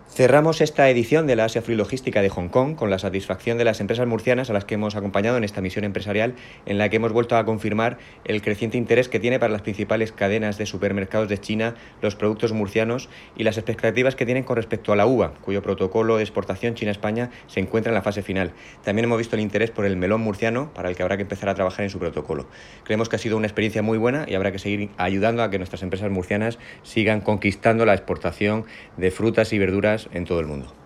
Cerramos esta edición de la Asia Fruit Logística de Hong Kong con la satisfacción de las empresas murcianas a las que hemos acompañado en esta misión empresarial, en la que hemos vuelto a confirmar el creciente interés que tiene para las principales cadenas de supermercados de China los productos murcianos y las expectativas que tienen con respecto a la uva, cuyo protocolo de exportación China-España se encuentra en la fase final. También hemos visto el interés por el melón murciano, para el que habrá que empezar a trabajar en su protocolo. Creemos que ha sido una experiencia muy buena y habrá que seguir ayudando a que nuestras empresas murcianas sigan conquistando la exportación de frutas y verduras en todo el mundo.